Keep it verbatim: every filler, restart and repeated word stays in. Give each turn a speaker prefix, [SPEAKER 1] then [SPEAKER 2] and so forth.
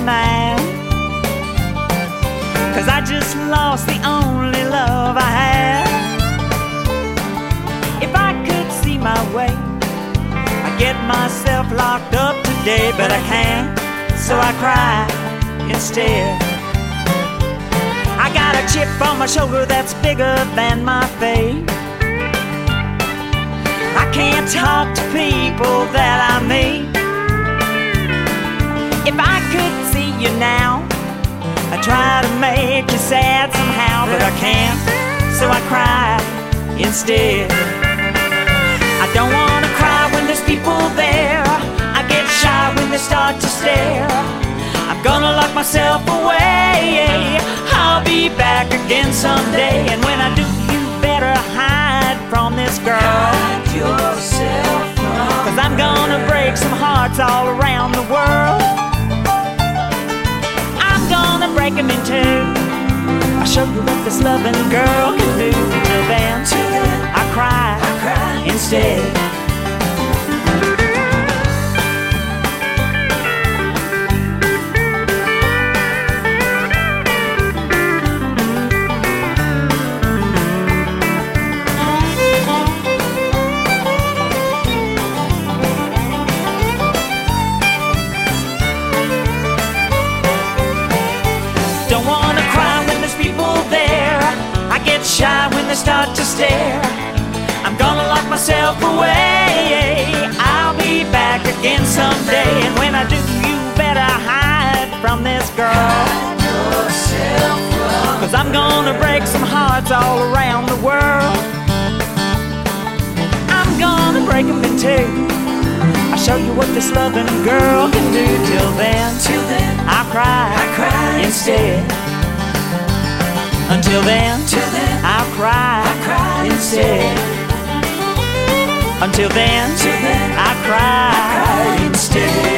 [SPEAKER 1] mad, 'cause I just lost the only love I had. If I could see my way, I'd get myself locked up today, but I can't, so I cry instead. I got a chip on my shoulder that's bigger than my face. I can't talk to people that I meet. If I could see you now, I try to make you sad somehow, but I can't, so I cry instead. I don't wanna cry when there's people there. I get shy when they start to stare. I'm gonna lock myself away. I'll be back again someday, and when I do, you better hide from this girl.
[SPEAKER 2] Hide yourself from
[SPEAKER 1] 'Cause I'm gonna break some hearts all around the world. I'm gonna break them in two. I'll show you what this loving girl can do. Till then,
[SPEAKER 2] Till then
[SPEAKER 1] I cry,
[SPEAKER 2] I cry
[SPEAKER 1] instead. Don't wanna cry when there's people there. I get shy when they start to stare. I'm gonna lock myself away. I'll be back again someday, and when I do, you better hide from this girl.
[SPEAKER 2] Hide yourself from
[SPEAKER 1] 'Cause I'm gonna break some hearts all around the world. I'm gonna break them in two. I'll show you what this loving girl can do. Till then,
[SPEAKER 2] Till then
[SPEAKER 1] I cry,
[SPEAKER 2] I cry
[SPEAKER 1] instead. Until then,
[SPEAKER 2] Till then
[SPEAKER 1] I'll cry,
[SPEAKER 2] I cry
[SPEAKER 1] instead. Until then,
[SPEAKER 2] Till then
[SPEAKER 1] I cry,
[SPEAKER 2] I cry
[SPEAKER 1] instead.